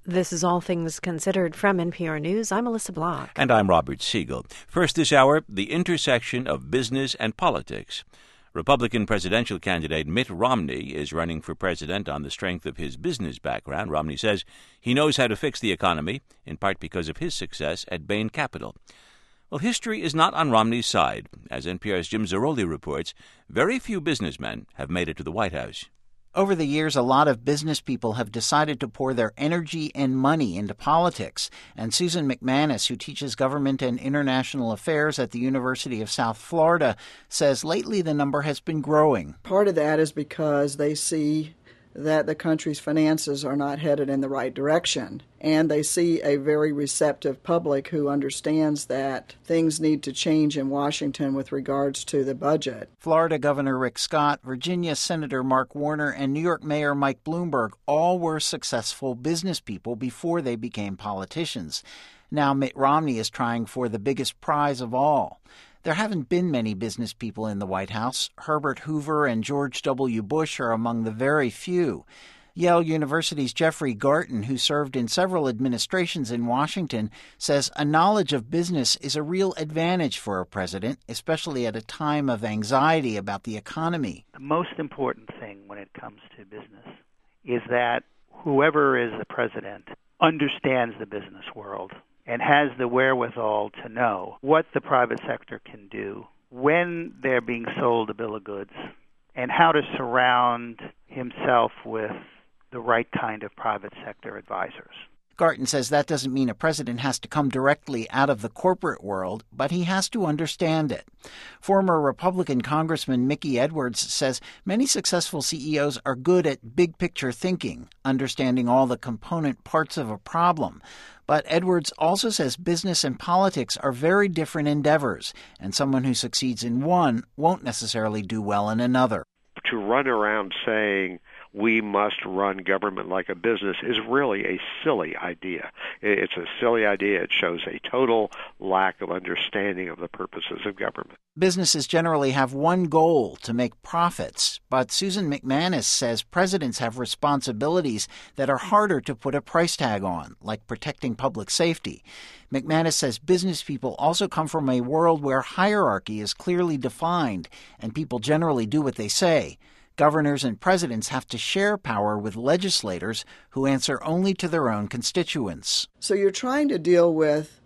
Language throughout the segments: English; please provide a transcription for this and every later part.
This is All Things Considered from NPR News. I'm Melissa Block. And I'm Robert Siegel. First this hour, the intersection of business and politics. Republican presidential candidate Mitt Romney is running for president on the strength of his business background. Romney says he knows how to fix the economy, in part because of his success at Bain Capital. Well, history is not on Romney's side. As NPR's Jim Zarroli reports, very few businessmen have made it to the White House. Over the years, a lot of business people have decided to pour their energy and money into politics. And Susan McManus, who teaches government and international affairs at the University of South Florida, says lately the number has been growing. Part of that is because they see that the country's finances are not headed in the right direction. And they see a very receptive public who understands that things need to change in Washington with regards to the budget. Florida Governor Rick Scott, Virginia Senator Mark Warner, and New York Mayor Mike Bloomberg all were successful business people before they became politicians. Now Mitt Romney is trying for the biggest prize of all. There haven't been many business people in the White House. Herbert Hoover and George W. Bush are among the very few. Yale University's Jeffrey Garten, who served in several administrations in Washington, says a knowledge of business is a real advantage for a president, especially at a time of anxiety about the economy. The most important thing when it comes to business is that whoever is the president understands the business world and has the wherewithal to know what the private sector can do, when they're being sold a bill of goods, and how to surround himself with the right kind of private sector advisors. Garten says that doesn't mean a president has to come directly out of the corporate world, but he has to understand it. Former Republican Congressman Mickey Edwards says many successful CEOs are good at big-picture thinking, understanding all the component parts of a problem. But Edwards also says business and politics are very different endeavors, and someone who succeeds in one won't necessarily do well in another. To run around saying we must run government like a business is really a silly idea. It's a silly idea. It shows a total lack of understanding of the purposes of government. Businesses generally have one goal, to make profits, but Susan McManus says presidents have responsibilities that are harder to put a price tag on, like protecting public safety. McManus says business people also come from a world where hierarchy is clearly defined and people generally do what they say. Governors and presidents have to share power with legislators who answer only to their own constituents. So you're trying to deal with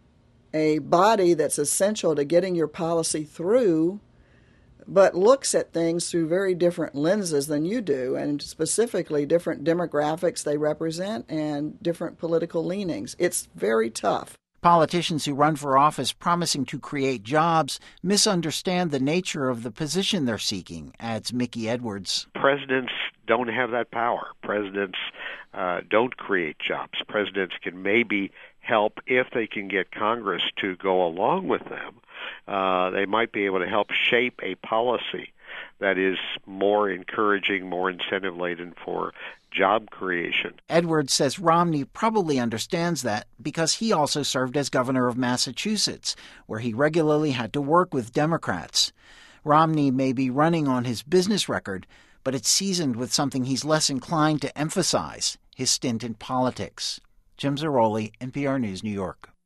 a body that's essential to getting your policy through, but looks at things through very different lenses than you do, and specifically different demographics they represent and different political leanings. It's very tough. Politicians who run for office promising to create jobs misunderstand the nature of the position they're seeking, adds Mickey Edwards. Presidents don't have that power. Presidents don't create jobs. Presidents can maybe help if they can get Congress to go along with them. They might be able to help shape a policy that is more encouraging, more incentive-laden for job creation. Edwards says Romney probably understands that because he also served as governor of Massachusetts, where he regularly had to work with Democrats. Romney may be running on his business record, but it's seasoned with something he's less inclined to emphasize, his stint in politics. Jim Zarroli, NPR News, New York.